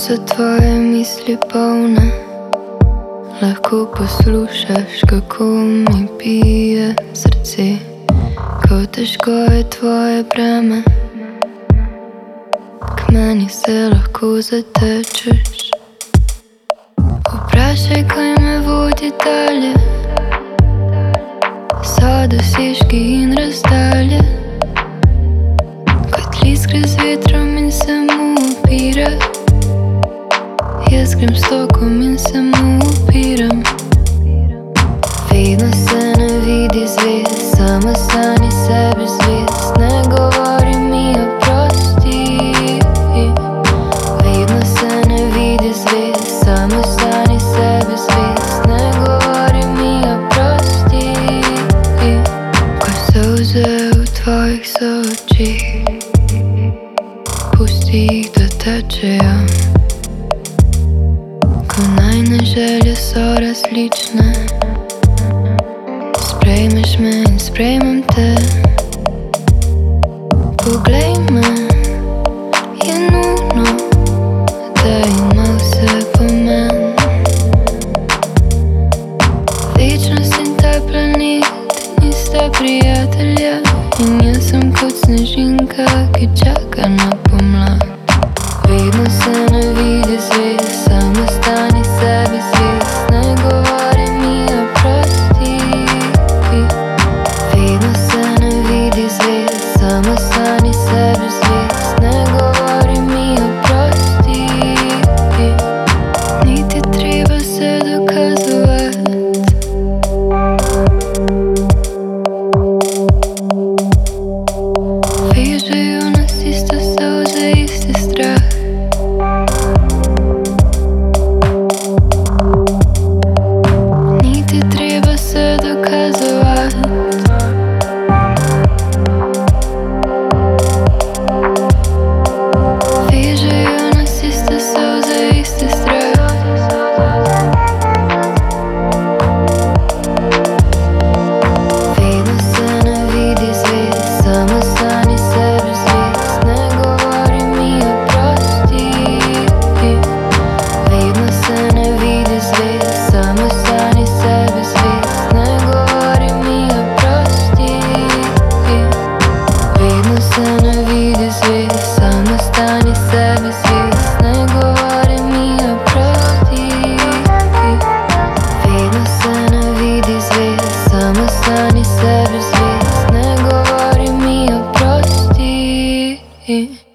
so tvoje misli polne, lahko poslušaš, kako mi bije srce, kako težko je tvoje breme. K meni se lahko zatečeš. Vprašaj, kaj me vodi dalje, so dosežki in razdalje. Kot list gre z vetrom in se mu upira, jaz grem s tokom in se mu upiram. Vedno se ne vidi zvezd, samo stani sebi zvezd. Ne govori mi oprosti. Vedno se ne vidi zvezd, samo stani sebi zvezd. Ne govori mi oprosti. Ko solze v tvojih sočih, pusti jih, da tečejo. Ko najne želje so različne, sprejmeš me in sprejmem te. Poglej me, je nujno, da ima vse pomen. Večnost in ta planet nista prijatelja, in jaz sem kot snežinka, ki čaka na pomlad. Vedno se ne vidi zvezd, samo stani sebi zvezd. Ne govori mi oprosti. Vedno se ne vidi zvezd, samo stani sebi zvezd. Ne govori mi oprosti. Niti treba se dokazovat. Vežejo nas iste solze, isti strah. Niti treba se dokazovat. Vežejo nas iste solze, isti strah. Vedno se ne vidi zvezd, samo stani sebi zvezd. Ne govori mi oprosti. Vedno se ne vidi zvezd, samo stani sebi zvezd. Ne govori mi oprosti. Vedno se ne vidi zvezd, samo stani sebi zvezd. Ne govori mi oprosti. Vedno se ne vidi zvezd, samo stani sebi zvezd. Ne govori mi oprosti.